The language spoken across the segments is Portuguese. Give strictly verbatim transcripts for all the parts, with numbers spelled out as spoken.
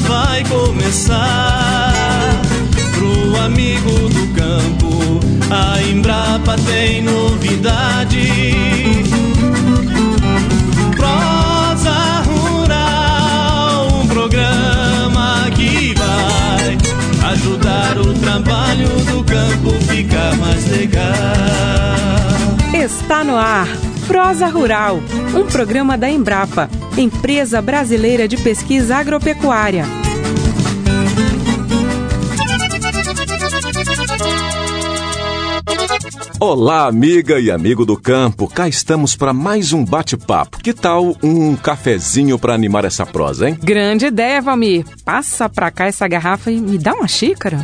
vai começar. Pro amigo do campo, a Embrapa tem novidade. Prosa Rural, um programa que vai ajudar o trabalho do campo ficar mais legal. Está no ar Prosa Rural, um programa da Embrapa, Empresa Brasileira de Pesquisa Agropecuária. Olá, amiga e amigo do campo, cá estamos para mais um bate-papo. Que tal um cafezinho para animar essa prosa, hein? Grande ideia, Valmir. Passa pra cá essa garrafa e me dá uma xícara.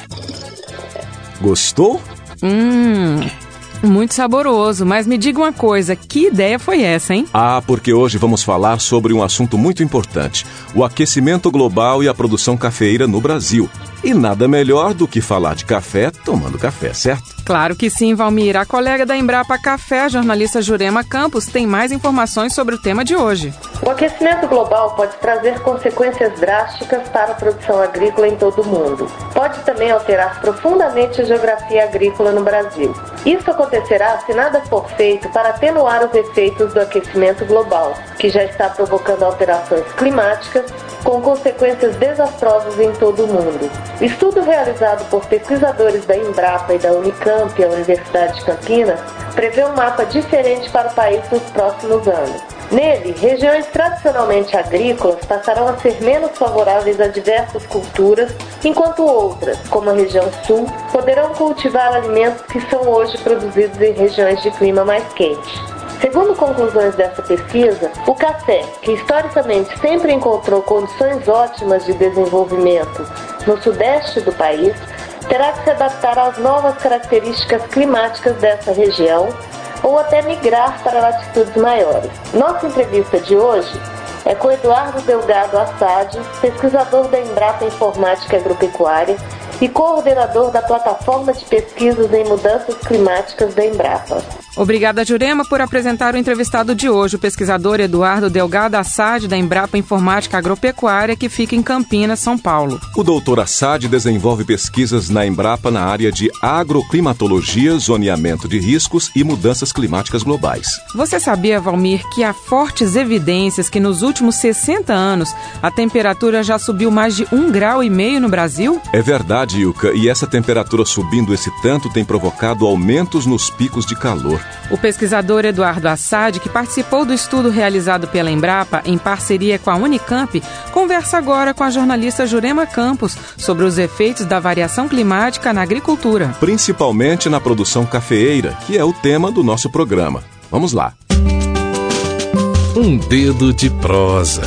Gostou? Hum... Muito saboroso, mas me diga uma coisa, que ideia foi essa, hein? Ah, porque hoje vamos falar sobre um assunto muito importante, o aquecimento global e a produção cafeeira no Brasil. E nada melhor do que falar de café tomando café, certo? Claro que sim, Valmir. A colega da Embrapa Café, a jornalista Jurema Campos, tem mais informações sobre o tema de hoje. O aquecimento global pode trazer consequências drásticas para a produção agrícola em todo o mundo. Pode também alterar profundamente a geografia agrícola no Brasil. Isso acontecerá se nada for feito para atenuar os efeitos do aquecimento global, que já está provocando alterações climáticas com consequências desastrosas em todo o mundo. O estudo realizado por pesquisadores da Embrapa e da Unicamp, a Universidade de Campinas, prevê um mapa diferente para o país nos próximos anos. Nele, regiões tradicionalmente agrícolas passarão a ser menos favoráveis a diversas culturas, enquanto outras, como a região sul, poderão cultivar alimentos que são hoje produzidos em regiões de clima mais quente. Segundo conclusões dessa pesquisa, o café, que historicamente sempre encontrou condições ótimas de desenvolvimento no sudeste do país, terá que se adaptar às novas características climáticas dessa região ou até migrar para latitudes maiores. Nossa entrevista de hoje é com Eduardo Delgado Assad, pesquisador da Embrapa Informática Agropecuária e coordenador da plataforma de pesquisas em mudanças climáticas da Embrapa. Obrigada, Jurema, por apresentar o entrevistado de hoje, o pesquisador Eduardo Delgado Assad, da Embrapa Informática Agropecuária, que fica em Campinas, São Paulo. O doutor Assad desenvolve pesquisas na Embrapa na área de agroclimatologia, zoneamento de riscos e mudanças climáticas globais. Você sabia, Valmir, que há fortes evidências que nos últimos sessenta anos a temperatura já subiu mais de um grau e meio no Brasil? É verdade, Ilka, e essa temperatura subindo esse tanto tem provocado aumentos nos picos de calor. O pesquisador Eduardo Assad, que participou do estudo realizado pela Embrapa em parceria com a Unicamp, conversa agora com a jornalista Jurema Campos sobre os efeitos da variação climática na agricultura. Principalmente na produção cafeeira, que é o tema do nosso programa. Vamos lá. Um dedo de prosa.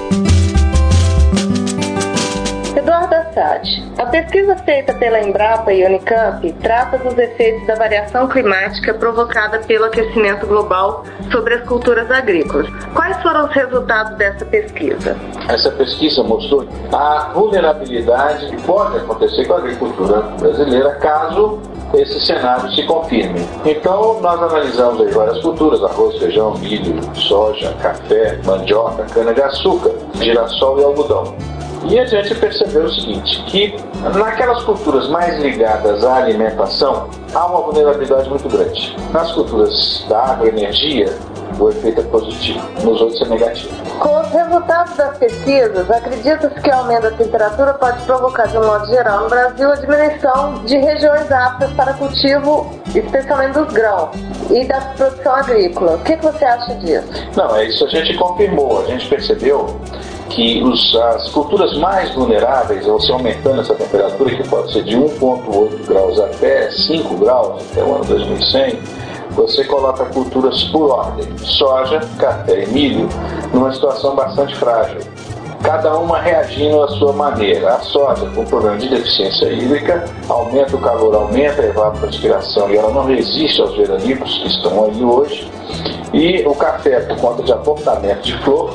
Eduardo Assad, a pesquisa feita pela Embrapa e Unicamp trata dos efeitos da variação climática provocada pelo aquecimento global sobre as culturas agrícolas. Quais foram os resultados dessa pesquisa? Essa pesquisa mostrou a vulnerabilidade que pode acontecer com a agricultura brasileira caso esse cenário se confirme. Então, nós analisamos aí várias culturas: arroz, feijão, milho, soja, café, mandioca, cana-de-açúcar, girassol e algodão. E a gente percebeu o seguinte, que naquelas culturas mais ligadas à alimentação, há uma vulnerabilidade muito grande. Nas culturas da agroenergia, o efeito é positivo, nos outros é negativo. Com os resultados das pesquisas, acredita-se que o aumento da temperatura pode provocar, de um modo geral, no Brasil, a diminuição de regiões aptas para cultivo, especialmente dos grãos e da produção agrícola. O que você acha disso? Não, é isso a gente confirmou, a gente percebeu que os, as culturas mais vulneráveis, ao se aumentando essa temperatura, que pode ser de um vírgula oito graus até cinco graus, até o ano dois mil e cem, você coloca culturas por ordem, soja, café e milho, numa situação bastante frágil. Cada uma reagindo à sua maneira. A soja, com problema de deficiência hídrica, aumenta o calor, aumenta a evapotranspiração e ela não resiste aos veranicos que estão aí hoje. E o café, por conta de aportamento de flor,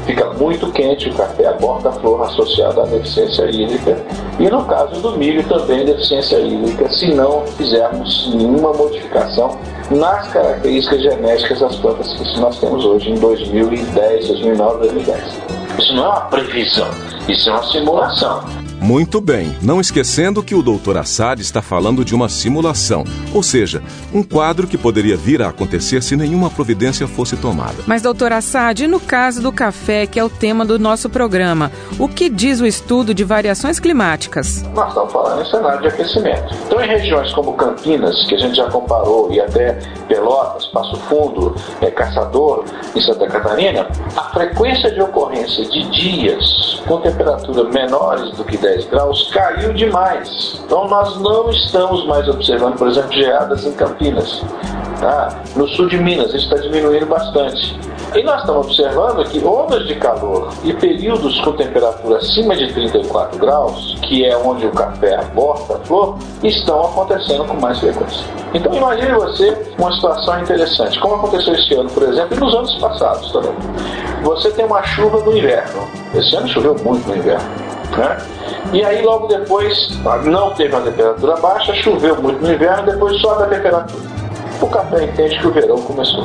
fica muito quente o café, aborta a flor associada à deficiência hídrica. E no caso do milho também deficiência hídrica, se não fizermos nenhuma modificação nas características genéticas das plantas que nós temos hoje em dois mil e dez, dois mil e nove, dois mil e dez. Isso não é uma previsão, isso é uma simulação. Muito bem, não esquecendo que o doutor Assad está falando de uma simulação, ou seja, um quadro que poderia vir a acontecer se nenhuma providência fosse tomada. Mas, doutor Assad, e no caso do café, que é o tema do nosso programa, o que diz o estudo de variações climáticas? Nós estamos falando em cenário de aquecimento. Então, em regiões como Campinas, que a gente já comparou, e até Pelotas, Passo Fundo, é, Caçador, em Santa Catarina, a frequência de ocorrência de dias com temperatura menores do que dez graus caiu demais. Então nós não estamos mais observando, por exemplo, geadas em Campinas. Tá? No sul de Minas isso está diminuindo bastante. E nós estamos observando que ondas de calor e períodos com temperatura acima de trinta e quatro graus, que é onde o café aborta a flor, estão acontecendo com mais frequência. Então imagine você uma situação interessante, como aconteceu esse ano, por exemplo, e nos anos passados também. Você tem uma chuva no inverno. Esse ano choveu muito no inverno, né? E aí logo depois não teve uma temperatura baixa, choveu muito no inverno, depois sobe a temperatura. O café entende que o verão começou,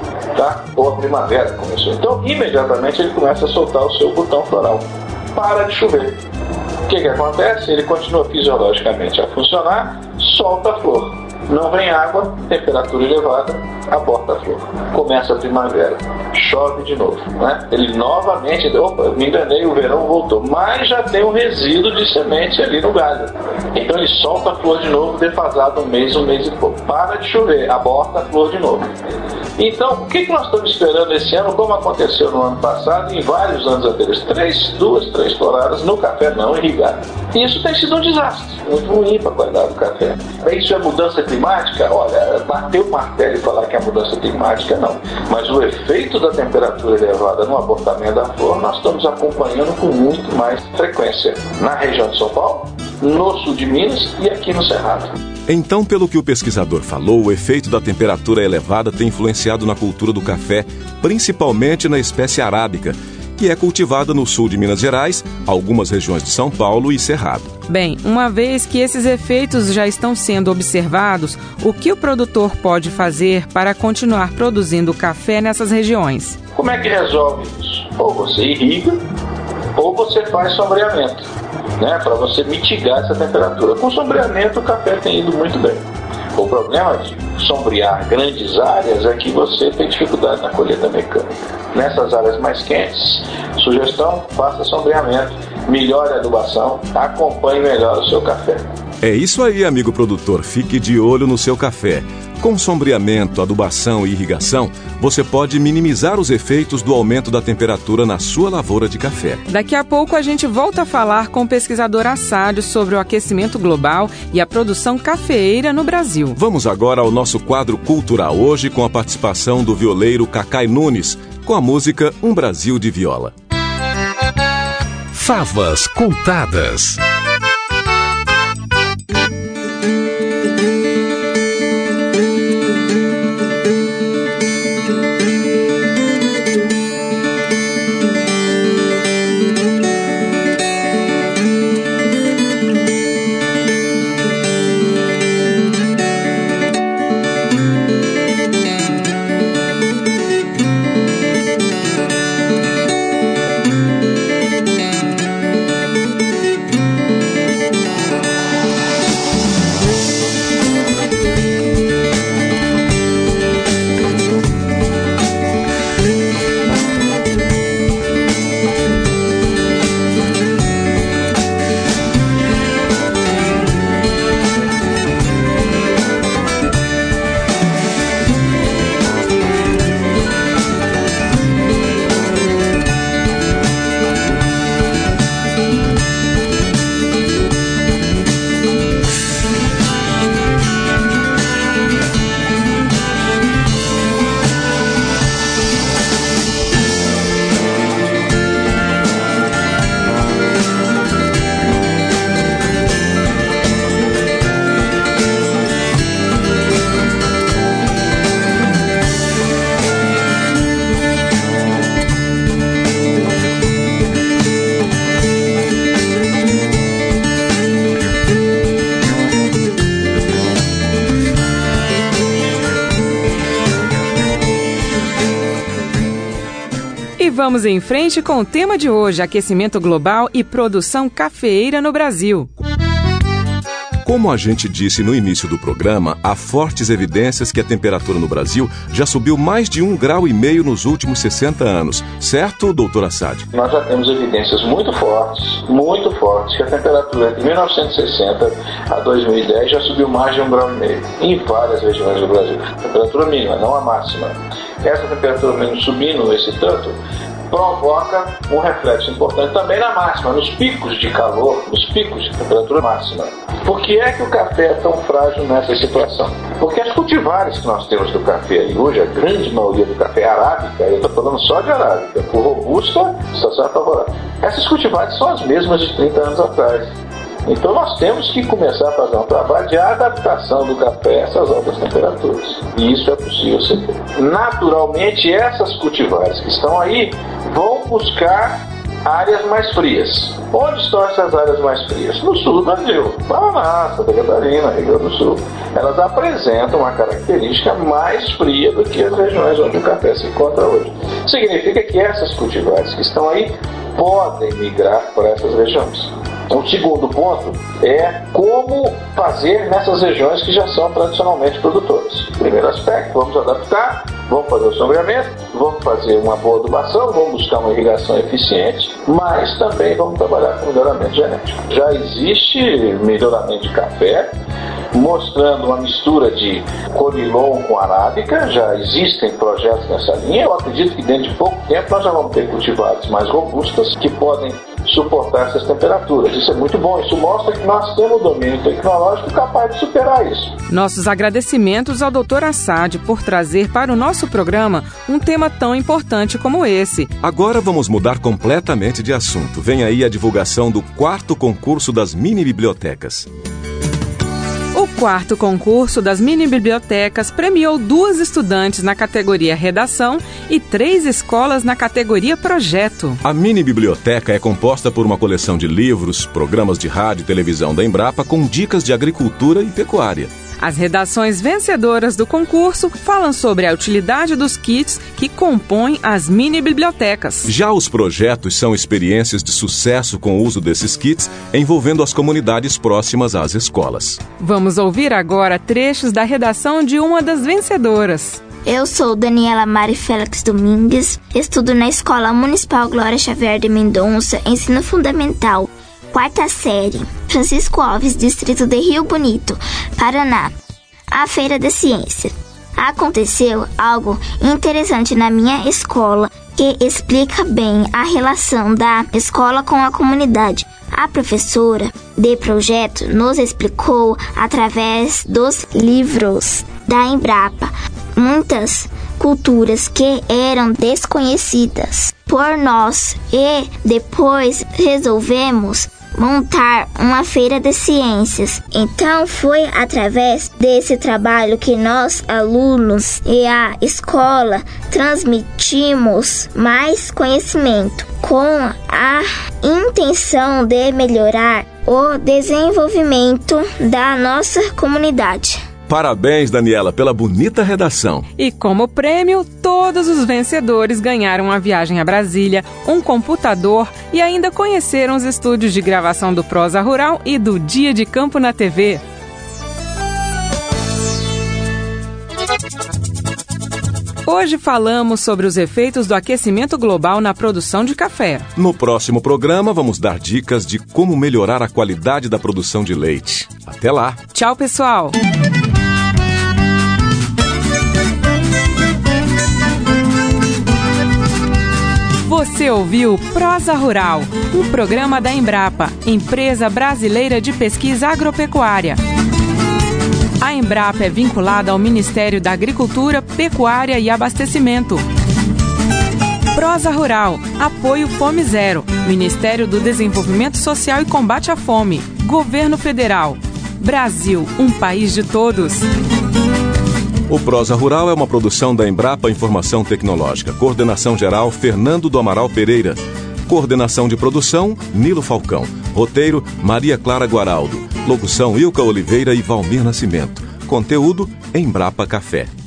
tá? Ou a primavera começou. Então imediatamente ele começa a soltar o seu botão floral. Para de chover. O que que acontece? Ele continua fisiologicamente a funcionar, solta a flor. Não vem água, temperatura elevada, aborta a flor. Começa a primavera, chove de novo, né? Ele novamente, opa, me enganei, o verão voltou, mas já tem um resíduo de semente ali no galho. Então ele solta a flor de novo, defasado um mês, um mês e pouco. Para de chover, aborta a flor de novo. Então, o que que nós estamos esperando esse ano, como aconteceu no ano passado e em vários anos anteriores? Três, duas, três floradas no café não irrigado. E isso tem sido um desastre, muito ruim para a qualidade do café. Isso é mudança climática? Olha, bater o martelo e falar que é mudança climática, não. Mas o efeito da temperatura elevada no abortamento da flor, nós estamos acompanhando com muito mais frequência na região de São Paulo, no sul de Minas e aqui no Cerrado. Então, pelo que o pesquisador falou, o efeito da temperatura elevada tem influenciado na cultura do café, principalmente na espécie arábica, que é cultivada no sul de Minas Gerais, algumas regiões de São Paulo e Cerrado. Bem, uma vez que esses efeitos já estão sendo observados, o que o produtor pode fazer para continuar produzindo café nessas regiões? Como é que resolve isso? Ou você irriga, ou você faz sombreamento, né, para você mitigar essa temperatura. Com sombreamento o café tem ido muito bem. O problema de sombrear grandes áreas é que você tem dificuldade na colheita mecânica. Nessas áreas mais quentes, sugestão, faça sombreamento, melhore a adubação, acompanhe melhor o seu café. É isso aí, amigo produtor, fique de olho no seu café. Com sombreamento, adubação e irrigação, você pode minimizar os efeitos do aumento da temperatura na sua lavoura de café. Daqui a pouco a gente volta a falar com o pesquisador Assad sobre o aquecimento global e a produção cafeeira no Brasil. Vamos agora ao nosso quadro cultural, hoje com a participação do violeiro Cacai Nunes, com a música Um Brasil de Viola. Favas contadas. vamos em frente com o tema de hoje, aquecimento global e produção cafeeira no Brasil. Como a gente disse no início do programa, há fortes evidências que a temperatura no Brasil já subiu mais de um grau e meio nos últimos sessenta anos. Certo, doutor Assad? Nós já temos evidências muito fortes, muito fortes, que a temperatura de mil novecentos e sessenta a dois mil e dez já subiu mais de um grau e meio em várias regiões do Brasil. Temperatura mínima, não a máxima. Essa temperatura mínima subindo esse tanto provoca um reflexo importante também na máxima, nos picos de calor, nos picos de temperatura máxima. Por que é que o café é tão frágil nessa situação? Porque as cultivares que nós temos do café aí hoje, a grande maioria do café é arábica, eu estou falando só de arábica, por robusta, situação é favorável. Essas cultivares são as mesmas de trinta anos atrás. Então nós temos que começar a fazer um trabalho de adaptação do café a essas altas temperaturas. E isso é possível ser feito. Naturalmente, essas cultivares que estão aí vão buscar áreas mais frias. Onde estão essas áreas mais frias? No sul do Brasil, Paraná, Santa Catarina, Rio Grande do Sul. Elas apresentam uma característica mais fria do que as regiões onde o café se encontra hoje. Significa que essas cultivares que estão aí podem migrar para essas regiões. O segundo ponto é como fazer nessas regiões que já são tradicionalmente produtoras. Primeiro aspecto, vamos adaptar, vamos fazer o sombreamento, vamos fazer uma boa adubação, vamos buscar uma irrigação eficiente, mas também vamos trabalhar com melhoramento genético. Já existe melhoramento de café, mostrando uma mistura de conilon com arábica, já existem projetos nessa linha. Eu acredito que dentro de pouco tempo nós já vamos ter cultivares mais robustas que podem suportar essas temperaturas. Isso é muito bom, isso mostra que nós temos domínio tecnológico capaz de superar isso. Nossos agradecimentos ao doutor Assad por trazer para o nosso programa um tema tão importante como esse. Agora vamos mudar completamente de assunto. Vem aí a divulgação do quarto concurso das mini-bibliotecas. O quarto concurso das mini-bibliotecas premiou duas estudantes na categoria Redação e três escolas na categoria Projeto. A mini-biblioteca é composta por uma coleção de livros, programas de rádio e televisão da Embrapa com dicas de agricultura e pecuária. As redações vencedoras do concurso falam sobre a utilidade dos kits que compõem as mini-bibliotecas. Já os projetos são experiências de sucesso com o uso desses kits, envolvendo as comunidades próximas às escolas. Vamos ouvir agora trechos da redação de uma das vencedoras. Eu sou Daniela Mari Félix Domingues, estudo na Escola Municipal Glória Xavier de Mendonça, ensino fundamental. Quarta série, Francisco Alves, distrito de Rio Bonito, Paraná. A Feira da Ciência. Aconteceu algo interessante na minha escola que explica bem a relação da escola com a comunidade. A professora de projeto nos explicou através dos livros da Embrapa muitas culturas que eram desconhecidas por nós e depois resolvemos montar uma feira de ciências. Então foi através desse trabalho que nós, alunos e a escola, transmitimos mais conhecimento com a intenção de melhorar o desenvolvimento da nossa comunidade. Parabéns, Daniela, pela bonita redação. E como prêmio, todos os vencedores ganharam uma viagem a Brasília, um computador e ainda conheceram os estúdios de gravação do Prosa Rural e do Dia de Campo na T V. Hoje falamos sobre os efeitos do aquecimento global na produção de café. No próximo programa, vamos dar dicas de como melhorar a qualidade da produção de leite. Até lá! Tchau, pessoal! Você ouviu Prosa Rural, um programa da Embrapa, Empresa Brasileira de Pesquisa Agropecuária. A Embrapa é vinculada ao Ministério da Agricultura, Pecuária e Abastecimento. Prosa Rural, apoio Fome Zero, Ministério do Desenvolvimento Social e Combate à Fome, Governo Federal. Brasil, um país de todos. O Prosa Rural é uma produção da Embrapa Informação Tecnológica. Coordenação geral, Fernando do Amaral Pereira. Coordenação de produção, Nilo Falcão. Roteiro, Maria Clara Guaraldo. Locução, Ilka Oliveira e Valmir Nascimento. Conteúdo, Embrapa Café.